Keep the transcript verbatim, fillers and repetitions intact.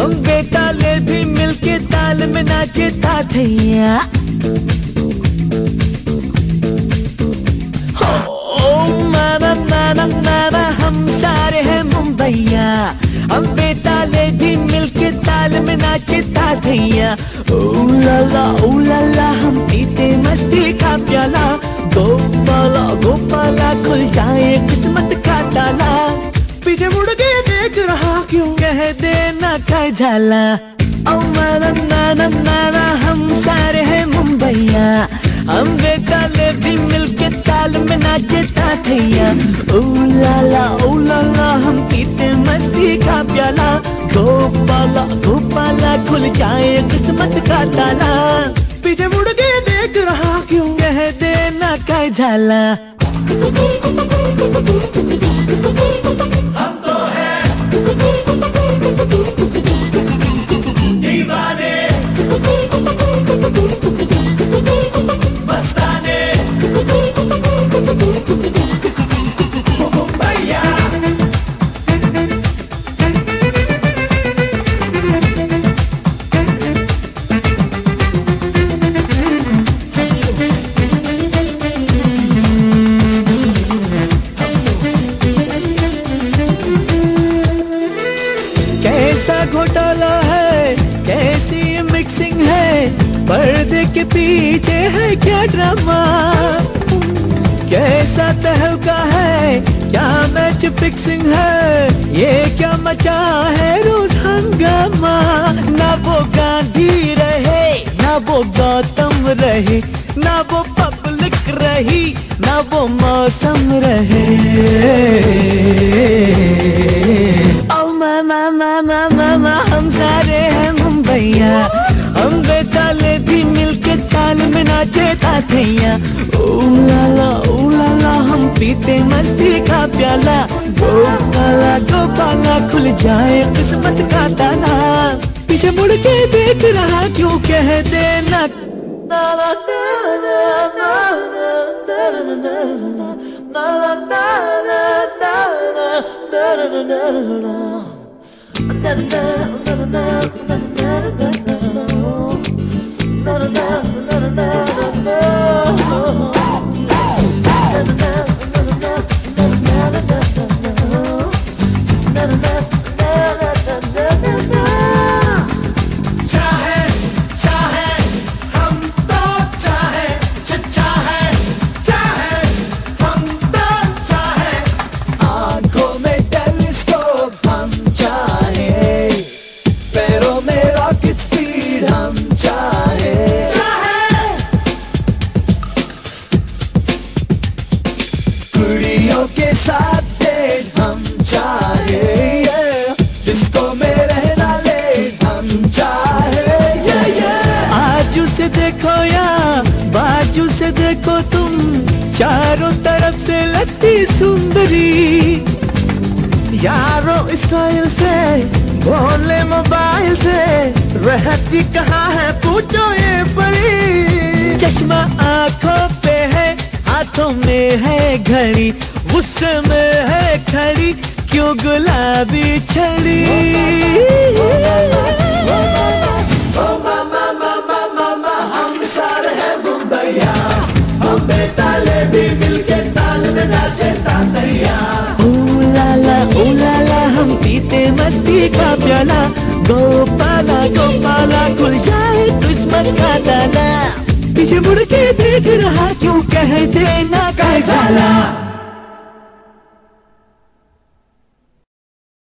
हम बेताले भी मिलके ताल में नाचे ताथैया। ओ माना माना माना हम सारे हैं मुंबईया, हम बेताले भी मिलके ताल में नाचे ताथैया। ओ लाला ओ लाला हम पीते मस्ती का प्याला, गोपाला गोपाला खुल जाए किस्मत का ताला। पीछे मुड़ के देख रहा क्यों, कह देना का झाला। ओ माना नाना नाना हम सारे हैं मुंबईया, हम बेताले भी मिलके ताल में नाचे ताथैया। ओ लाला ओ लाला हम पीते मस्ती का प्याला, गोपाला गोपाला खुल जाए किस्मत का ताला। पीछे मुड़ के देख रहा क्यों, कह देना का झाला। हम तो हैं दीवाने, मस्ताने, मुंबईया। कैसा घोटाला है, कैसी मिक्सिंग है, पर्दे के पीछे है क्या ड्रामा। कैसा तहलका है, क्या मैच फिक्सिंग है, ये क्या मचा है रोज हंगामा। ना वो गांधी रहे, ना वो गौतम रहे, ना वो पब्लिक रही, ना वो मौसम रहे। ओ मामा मामा मामा हम सारे हैं मुंबईया, हम बेताले भी मिलके ताल में नाचे ताथैया। ओ लाला ओ लाला हम पीते मस्ती का प्याला, गोपाला गोपाला खुल जाए किस्मत का ताला। पीछे मुड़ के देख रहा क्यों, कह देना के साथ डेट हम चाहे, जिसको में रहना ले हम चाहे। आजू से देखो या बाजू से देखो तुम, चारों तरफ से लगती सुंदरी। यारो स्टाइल से बोले मोबाइल से, रहती कहाँ है पूछो ये परी। चश्मा आंखों पे है, हाथों में है घड़ी, गुस्से में है खड़ी क्यों गुलाबी छड़ी। ओ मामा मामा मामा हम सारे हैं मुंबईया, हम बेताले भी मिलके ताल में नाचे ताथैया। ओ लाला ओ लाला हम पीते मस्ती का प्याला, गोपाला गोपाला खुल जाए किस्मत का ताला। पीछे मुड़ के देख रहा क्यों, कह देना का झाला।